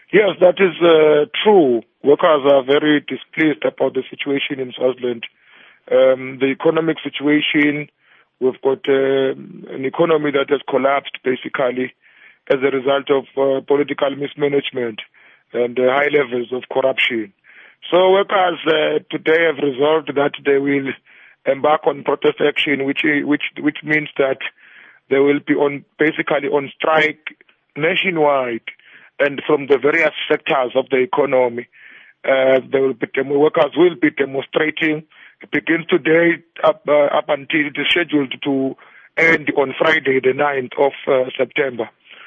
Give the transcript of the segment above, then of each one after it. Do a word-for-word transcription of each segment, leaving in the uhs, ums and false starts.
Yes, that is uh, true. Workers are very displeased about the situation in Swaziland. Um, the economic situation, we've got uh, an economy that has collapsed basically as a result of uh, political mismanagement and uh, high levels of corruption. So workers uh, today have resolved that they will embark on protest action, which which which means that they will be on basically on strike nationwide and from the various sectors of the economy. Uh, they will be, workers will be demonstrating. It begins today up uh, up until it is scheduled to end on Friday, the ninth of uh, September.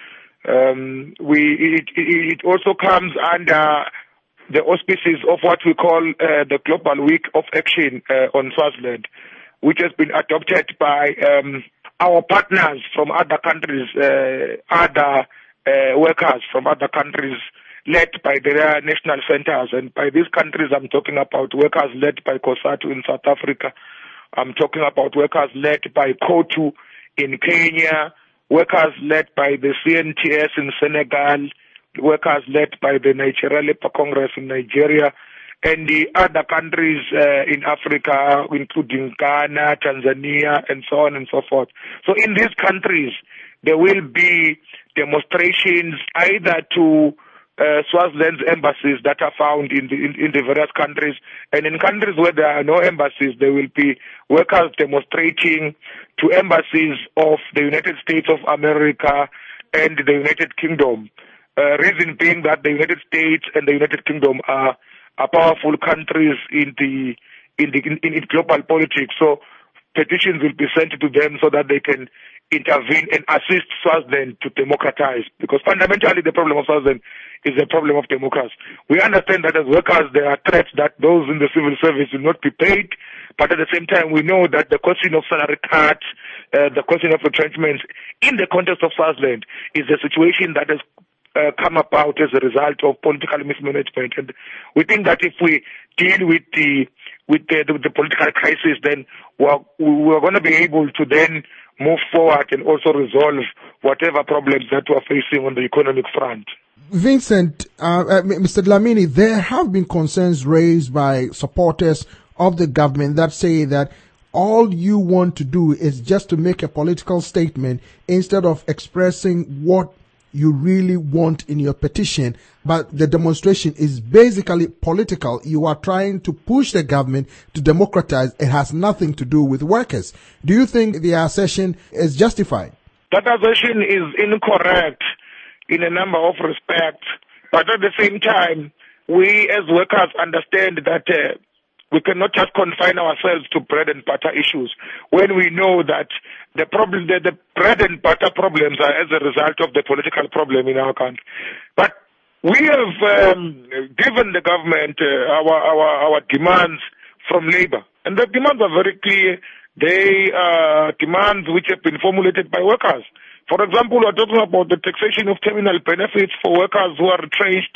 Um, we it, it, it also comes under the auspices of what we call uh, the Global Week of Action uh, on Swaziland, which has been adopted by um, our partners from other countries, uh, other uh, workers from other countries led by their national centers. And by these countries, I'm talking about workers led by COSATU in South Africa. I'm talking about workers led by COTU in Kenya, workers led by the C N T S in Senegal, workers led by the Nigeria Labour Congress in Nigeria, and the other countries uh, in Africa, including Ghana, Tanzania, and so on and so forth. So in these countries, there will be demonstrations either to uh, Swaziland's embassies that are found in the, in, in the various countries, and in countries where there are no embassies, there will be workers demonstrating to embassies of the United States of America and the United Kingdom. Uh, reason being that the United States and the United Kingdom are, are powerful countries in the in the in, in global politics. So petitions will be sent to them so that they can intervene and assist Swaziland to democratize. Because fundamentally, the problem of Swaziland is a problem of democracy. We understand that as workers, there are threats that those in the civil service will not be paid. But at the same time, we know that the question of salary cuts, uh, the question of retrenchments in the context of Swaziland is a situation that has Uh, come about as a result of political mismanagement, and we think that if we deal with the with the, the, the political crisis, then we're, we're going to be able to then move forward and also resolve whatever problems that we're facing on the economic front. Vincent, uh, uh, Mister Dlamini, there have been concerns raised by supporters of the government that say that all you want to do is just to make a political statement instead of expressing what you really want in your petition, but the demonstration is basically political. You are trying to push the government to democratize. It has nothing to do with workers. Do you think the assertion is justified? That assertion is incorrect in a number of respects, but at the same time, we as workers understand that uh, we cannot just confine ourselves to bread and butter issues when we know that the problem, the, the bread and butter problems are as a result of the political problem in our country. But we have um, given the government uh, our, our our demands from labor, and the demands are very clear. They are demands which have been formulated by workers. For example, we're talking about the taxation of terminal benefits for workers who are retrenched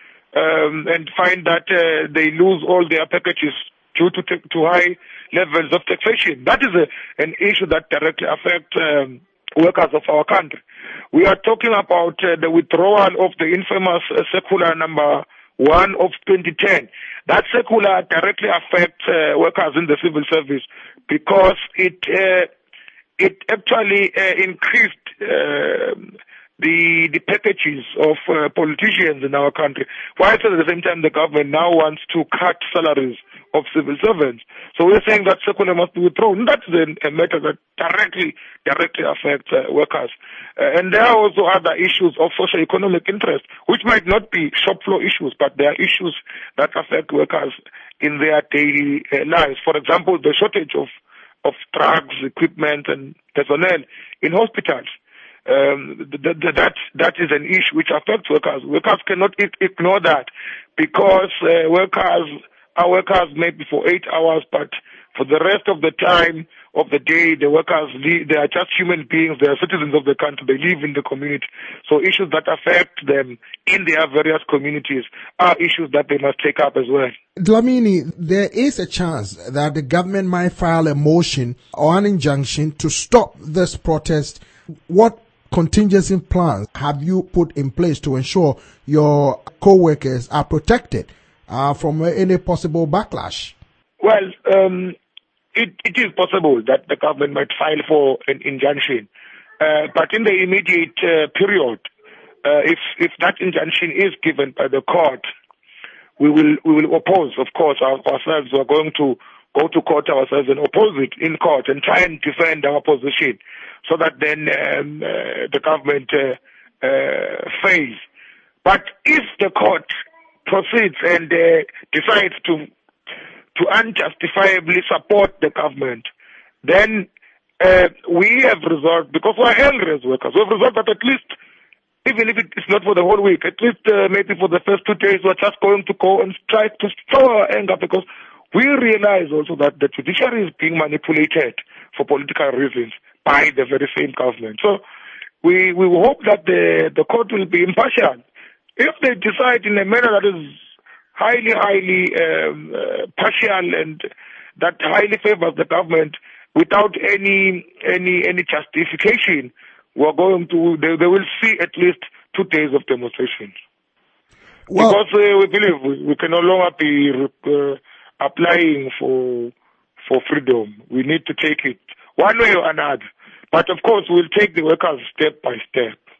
Um, and find that uh, they lose all their packages due to t- to high levels of taxation. That is a, an issue that directly affects um, workers of our country. We are talking about uh, the withdrawal of the infamous uh, circular number one of twenty ten. That circular directly affects uh, workers in the civil service because it uh, it actually uh, increased uh, the the packages of uh, politicians in our country, while at the same time the government now wants to cut salaries of civil servants. So we're saying that circular must be withdrawn. That's a, a matter that directly directly affects uh, workers. Uh, and there are also other issues of socio-economic interest, which might not be shop floor issues, but they are issues that affect workers in their daily uh, lives. For example, the shortage of, of drugs, equipment, and personnel in hospitals. Um, th- th- that that is an issue which affects workers. Workers cannot I- ignore that because uh, workers are workers maybe for eight hours, but for the rest of the time of the day, the workers live, they are just human beings. They are citizens of the country. They live in the community. So issues that affect them in their various communities are issues that they must take up as well. Dlamini, there is a chance that the government might file a motion or an injunction to stop this protest. What contingency plans have you put in place to ensure your co-workers are protected uh, from any possible backlash? Well, um, it, it is possible that the government might file for an injunction. Uh, but in the immediate uh, period, uh, if if that injunction is given by the court, we will we will oppose, of course, our, ourselves. We are going to go to court ourselves and oppose it in court and try and defend our position, so that then um, uh, the government uh, uh, fails. But if the court proceeds and uh, decides to to unjustifiably support the government, then uh, we have resolved, because we are angry as workers, we have resolved that at least, even if it is not for the whole week, at least uh, maybe for the first two days, we're just going to go and try to show our anger, because we realize also that the judiciary is being manipulated for political reasons by the very same government. So we we hope that the, the court will be impartial. If they decide in a manner that is highly, highly um, uh, partial and that highly favors the government without any any any justification, we're going to they, they will see at least two days of demonstrations. Well, because uh, we believe we, we can no longer be uh, applying for for freedom. We need to take it one way or another. But of course, we'll take the workers step by step.